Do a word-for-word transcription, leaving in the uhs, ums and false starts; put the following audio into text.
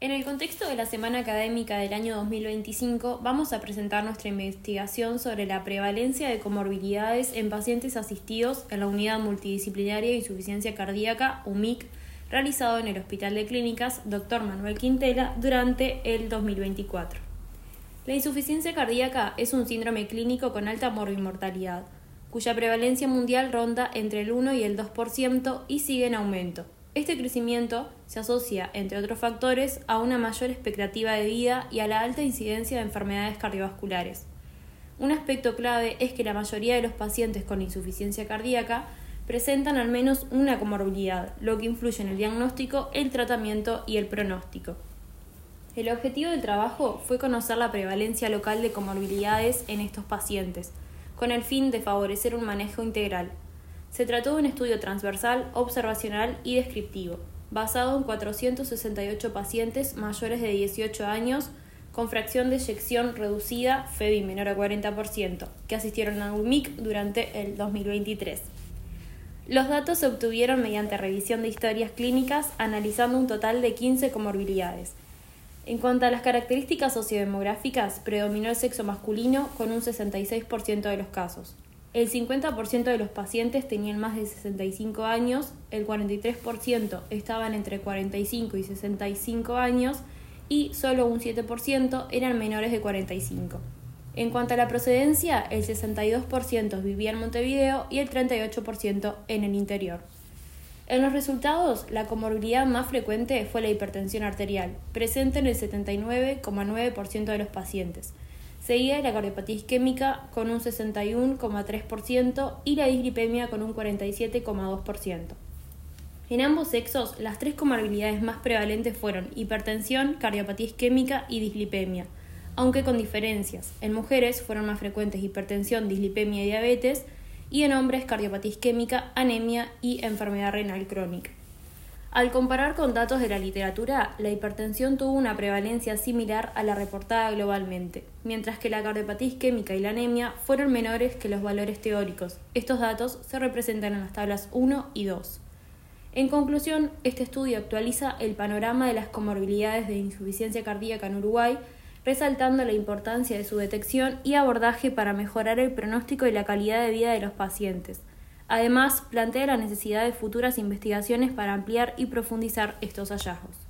En el contexto de la Semana Académica del año dos mil veinticinco, vamos a presentar nuestra investigación sobre la prevalencia de comorbilidades en pacientes asistidos en la Unidad Multidisciplinaria de Insuficiencia Cardíaca, U M I C, realizado en el Hospital de Clínicas doctor Manuel Quintela durante el dos mil veinticuatro. La insuficiencia cardíaca es un síndrome clínico con alta morbimortalidad, cuya prevalencia mundial ronda entre el uno y el dos por ciento y sigue en aumento. Este crecimiento se asocia, entre otros factores, a una mayor expectativa de vida y a la alta incidencia de enfermedades cardiovasculares. Un aspecto clave es que la mayoría de los pacientes con insuficiencia cardíaca presentan al menos una comorbilidad, lo que influye en el diagnóstico, el tratamiento y el pronóstico. El objetivo del trabajo fue conocer la prevalencia local de comorbilidades en estos pacientes, con el fin de favorecer un manejo integral. Se trató de un estudio transversal, observacional y descriptivo, basado en cuatrocientos sesenta y ocho pacientes mayores de dieciocho años con fracción de eyección reducida, F E B I menor a cuarenta por ciento, que asistieron a U M I C durante el dos mil veintitrés. Los datos se obtuvieron mediante revisión de historias clínicas, analizando un total de quince comorbilidades. En cuanto a las características sociodemográficas, predominó el sexo masculino con un sesenta y seis por ciento de los casos. El cincuenta por ciento de los pacientes tenían más de sesenta y cinco años, el cuarenta y tres por ciento estaban entre cuarenta y cinco y sesenta y cinco años y solo un siete por ciento eran menores de cuarenta y cinco. En cuanto a la procedencia, el sesenta y dos por ciento vivía en Montevideo y el treinta y ocho por ciento en el interior. En los resultados, la comorbilidad más frecuente fue la hipertensión arterial, presente en el setenta y nueve coma nueve por ciento de los pacientes, seguida de la cardiopatía isquémica con un sesenta y uno coma tres por ciento y la dislipemia con un cuarenta y siete coma dos por ciento. En ambos sexos, las tres comorbilidades más prevalentes fueron hipertensión, cardiopatía isquémica y dislipemia, aunque con diferencias. En mujeres fueron más frecuentes hipertensión, dislipemia y diabetes, y en hombres cardiopatía isquémica, anemia y enfermedad renal crónica. Al comparar con datos de la literatura, la hipertensión tuvo una prevalencia similar a la reportada globalmente, mientras que la cardiopatía isquémica y la anemia fueron menores que los valores teóricos. Estos datos se representan en las tablas uno y dos. En conclusión, este estudio actualiza el panorama de las comorbilidades de insuficiencia cardíaca en Uruguay, resaltando la importancia de su detección y abordaje para mejorar el pronóstico y la calidad de vida de los pacientes. Además, plantea la necesidad de futuras investigaciones para ampliar y profundizar estos hallazgos.